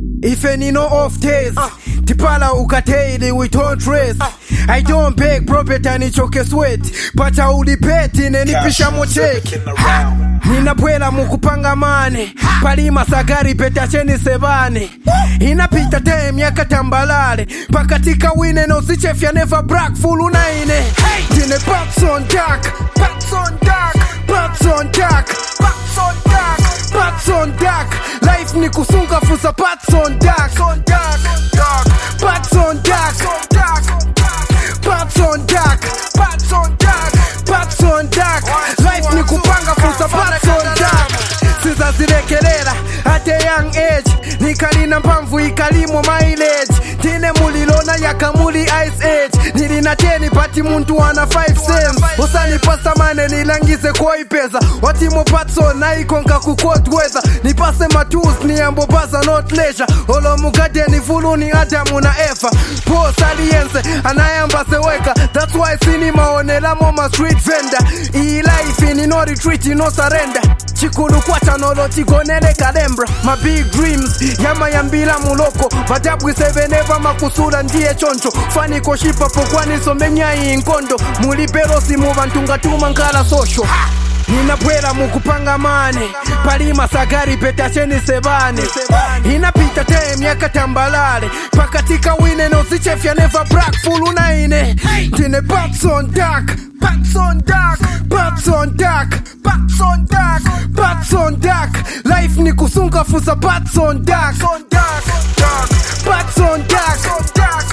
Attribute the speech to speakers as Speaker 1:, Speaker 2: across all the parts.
Speaker 1: If any no off days, tipala ukataili we don't race. I don't beg property and nichoke sweat, but I uli peti nenipisha mocheki. Ninabwela mukupanga mane, palima sagari peta cheni sebane. Inapita time yaka tambalale, pakatika wine no sichefya never black full unaine. Dine bats on dark, bats on dark, bats on dark, bats on dark, bats on dark. Life ni kusunga fusa bats on dark, on dark, dark, bats on dark, dark, bats on dark, bats on dark, bats on dark. Life ni kupanga fusa bats on dark. Siza zirekelela at a young age, nikalina mpamvu ikalimo mileage. Tine mulilona yakamuli ice age, nilina 10 pati muntu wana 5 cents. Usani pasa mane nilangize kwa ipeza, watimo patso na ikonka kukot weather. Nipase matools ni ambo baza not leisure, olo mugade ni fulu ni Adamu na Eva. Po saliense anayamba seweka, that's why sini maonela moma street vendor. Ii life ni no retreat no surrender, chikulu kwa chanolo chigonele kalembra. My big dreams yama yambila muloko, badabwi seve neva makusura ndiye choncho. Fani koshipa pokwani somenya inkondo, mulipero simu vantunga tuma nkala social. Ninabwela mukupanga mane, palima sagari peta cheni sebane. Inapita time yaka tambalale, pakatika wine no sichefya never black full unaine. Dine bats on dark, bats on dark, bats on dark, bats on dark, bats on dark. Life ni kusunga fusa bats on dark, on dark, dark, bats on dark, dark,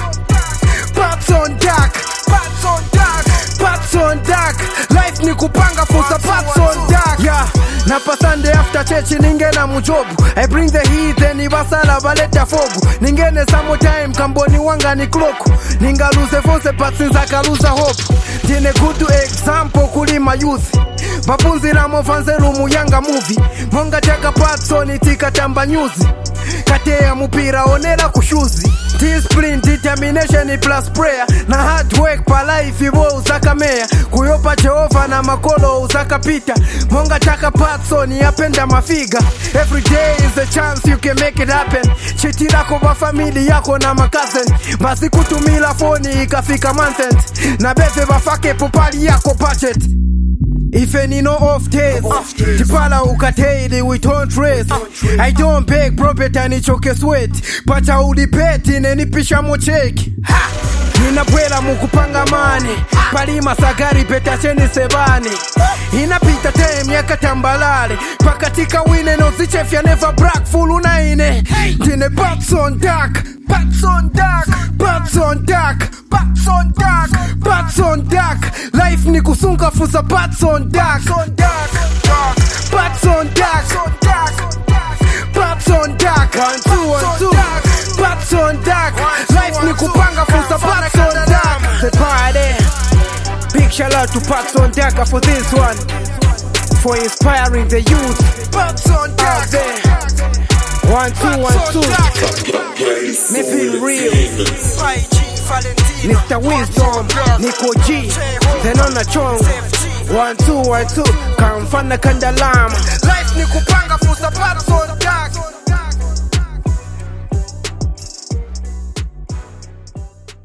Speaker 1: bats on dark, bats on dark, bats on dark. Life ni kupanga fusa bats on dark. Yeah, napa Sunday after church ningena mujobu, I bring the heat and ibasala baleta fogu. Ningene samo time kamboni wanga ni kloku, ninga lose fonse patsinza kaluza hope. Dine good example kulima youth, bapunzi la mofanze lumu yanga movie. Monga chaka patso tika tamba nyuzi, katea mupira onela kushuzi. Discipline, determination plus prayer, na hard work pa life iwo usaka mea. Kuyopa Jehova na makolo usaka pita. Monga chaka patso ni apenda mafiga. Every day is a chance you can make it happen. Chitira kwa family yako na makazen, basi kutumila phone ikafika month. Na bebe bafake popali yako budget. If any no off days, tipala ukataili we don't race. I don't beg property and nichoke sweat, but I uli peti nenipisha mocheki. Ninabwela mukupanga mane, palima sagari peta cheni sebane. Inapita time yaka tambalale, pakatika wine no sichefya never black full unaine. Dine bats on dark, bats on dark, bats on dark, bats on dark, bats on dark. Life ni kusunga fusa bats on dark, on dark, dark, bats on dark, bats on dark. 1, 2, 1, 2, bats on dark. Life ni kupanga fusa bats on dark. The party. Big shout out to Bats on Dark for this one, for inspiring the youth. Bats on Dark there. 1, 2, 1, 2. Me feel real. Mr. Wisdom, Nico G, then on a chong. 1, 2, 1, 2. Kamfana kandalama. Life ni kupanga fusa Bats on Dark.